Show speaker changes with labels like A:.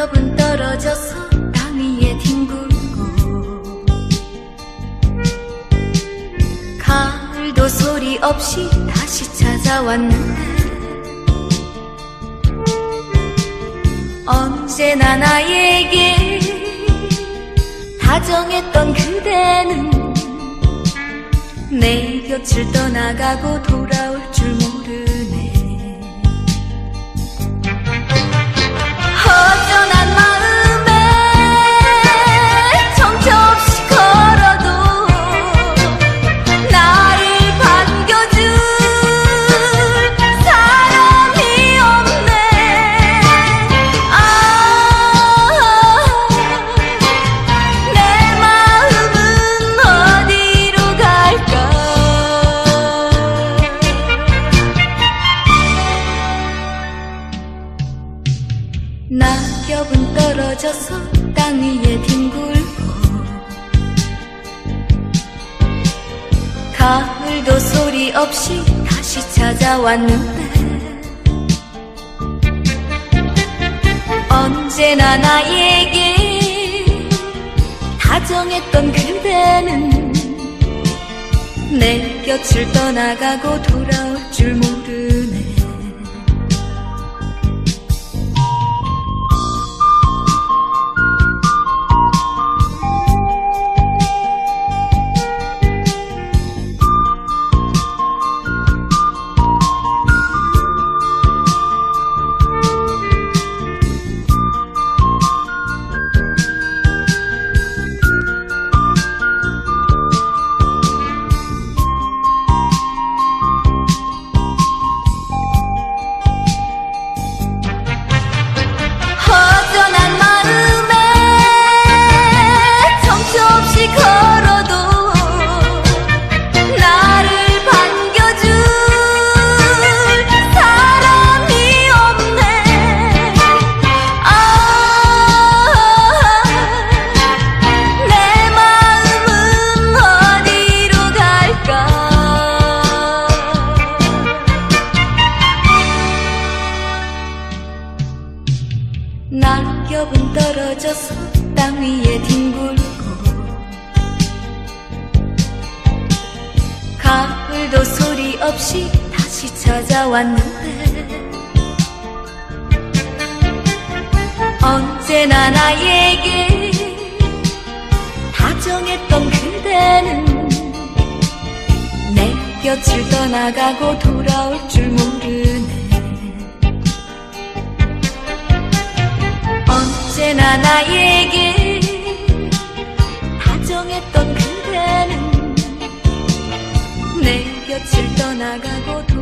A: 낙엽은 떨어져서 땅 위에 뒹굴고 가을도 소리 없이 다시 찾아왔는데 언제나 나에게 다정했던 그대는 내 곁을 떠나가고 돌아올 줄 모르네. 허전한 마음에 정처 없이 걸어도 나를 반겨줄 사람이 없네. 내 마음은 어디로 갈까. 낙엽은 떨어져서 땅 위에 뒹굴고 가을도 소리 없이 다시 찾아왔는데 언제나 나에게 다정했던 그대는 내 곁을 떠나가고 돌아올 줄 모르네. 허전한 마음에 정처 없이 걸어도 나를 반겨줄 사람이 없네. 내 마음은 어디로 갈까. 낙엽은 떨어져서 땅 위에 뒹굴고 가을도 소리 없이 다시 찾아왔는데 언제나 나에게 다정했던 그대는 내 곁을 떠나가고 돌아올 줄 모르네. 언제나 나에게 다정했던 그대는 내 곁을 떠나가고